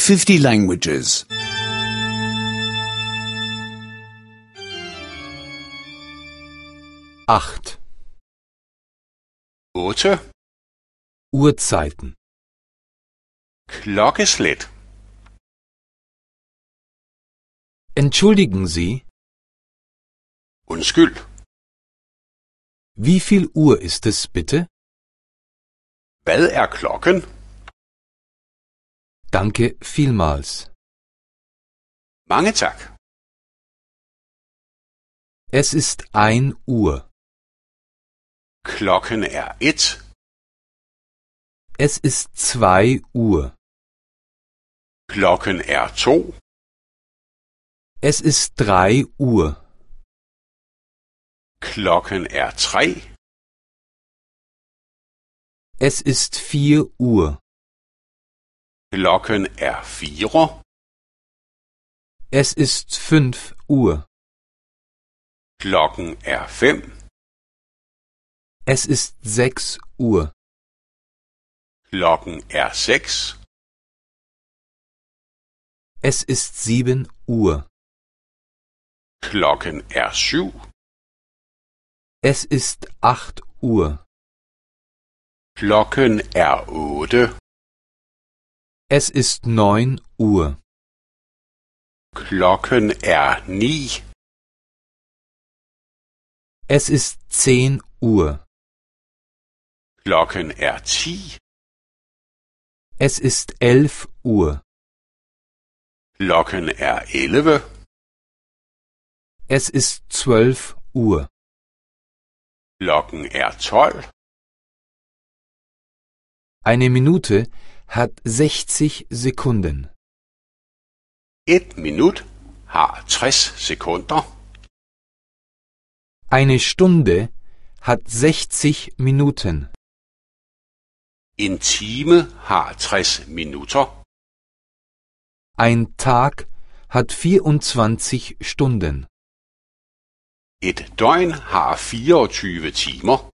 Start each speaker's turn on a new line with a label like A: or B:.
A: 50 languages.
B: 8.
C: 8.
B: Uhrzeiten.
C: Klokkeslæt.
B: Entschuldigen Sie,
C: Undskyld.
B: wie viel Uhr ist es bitte?
C: Hvad er klokken?
B: Danke vielmals.
C: Mange tak.
B: Es ist 1 Uhr.
C: Klokken er 1.
B: Es ist 2 Uhr.
C: Klokken er 2.
B: Es ist 3 Uhr.
C: Klokken er 3.
B: Es ist 4 Uhr.
C: Klokken er 4.
B: Es ist 5 Uhr.
C: Klokken er 5.
B: Es ist 6 Uhr.
C: Klokken er 6.
B: Es ist 7 Uhr.
C: Klokken er 7.
B: Es ist 8 Uhr.
C: Klokken er 8.
B: Es ist 9 Uhr.
C: Klokken er 9.
B: Es ist 10 Uhr.
C: Klokken er 10.
B: Es ist 11 Uhr.
C: Klokken er 11.
B: Es ist 12 Uhr.
C: Klokken er 12.
B: Eine Minute hat 60 Sekunden.
C: 1 minut har 60 sekunder.
B: Eine Stunde hat 60 Minuten.
C: En time har 60 minutter.
B: Ein Tag hat 24 Stunden.
C: Et døgn har 24 timer.